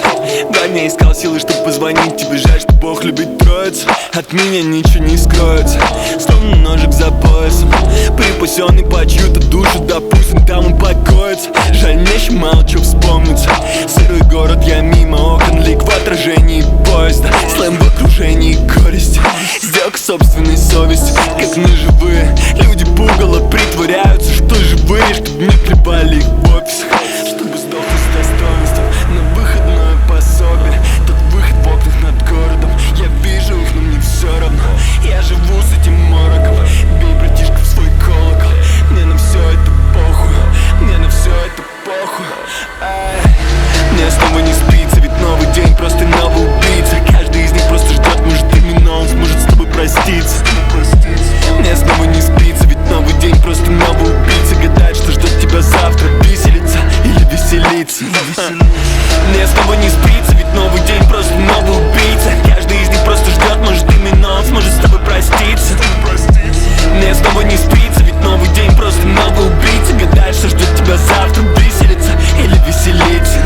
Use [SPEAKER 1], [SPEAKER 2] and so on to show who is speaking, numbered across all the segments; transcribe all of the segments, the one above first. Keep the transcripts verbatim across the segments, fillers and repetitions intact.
[SPEAKER 1] Два дня искал силы, чтобы позвонить тебе. Жаль, что Бог любит троицу. От меня ничего не скроется, словно ножик за поясом, припасенный по чью-то душу. Допустим, там он покоится. Жаль, мне еще мало чего вспомнится. Сырой город, я мимо окон, лик в отражении поезда. Слэм в окружении горести, сделка собственной совестью. Как ножевые люди пугало притворяются, что живые, чтоб не прибали их в офисах, чтобы сдохнуть с достоинством. На выходное пособие, тот выход в окнах над городом. Я вижу их, но мне все равно. Я живу с этим мороком. Бей, братишка, в свой колокол. Мне на все это похуй, мне на все это похуй. Ай. Мне снова не спится, ведь новый день, просто новый убийца. Каждый из них просто ждет, может именно он сможет с тобой проститься. Мне снова не спится, ведь новый день, просто новый убийца. Гадает, что ждет тебя завтра, веселиться или веселиться. Мне снова не спится, ведь новый день, просто новый убийца. Каждый из них просто ждет, может именно он сможет с тобой проститься. Мне снова не спится, ведь новый день, просто новый убийца. Гадает, что ждет тебя завтра, веселиться или веселиться.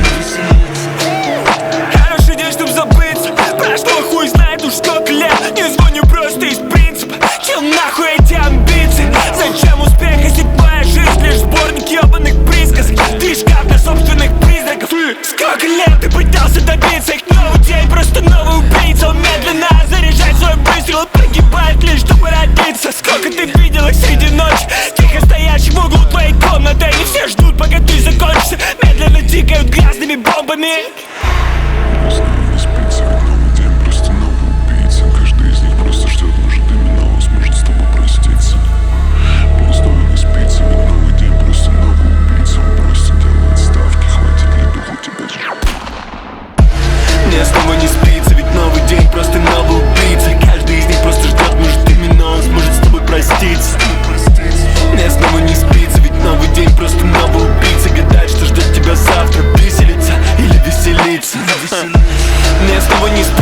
[SPEAKER 1] Хороший день, чтоб забыться. Прошло хуй знает уж сколько лет. Не звоню просто из принципа. Чем нахуй эти амбиции? Зачем успех, если твоя жизнь лишь сборник ебаных присказок? Ты шкаф для собственных призраков. Сколько лет ты пытался добиться их? Новый день, просто новый убийца. Он медленно заряжает свой выстрел, погибает лишь чтобы родиться. Сколько ты видел их среди ночи, тихо стоящих в углу твоей комнаты. Они все ждут, пока ты закончишься. Медленно тикают грязными бомбами. Мне снова не спится, ведь новый день, просто новый убийца. Каждый из них просто ждет, может именно он сможет с тобой проститься. Мне снова не спится, ведь новый день, просто новый убийца. Гадает, что ждет тебя завтра, веселиться или веселиться. Мне снова не спится.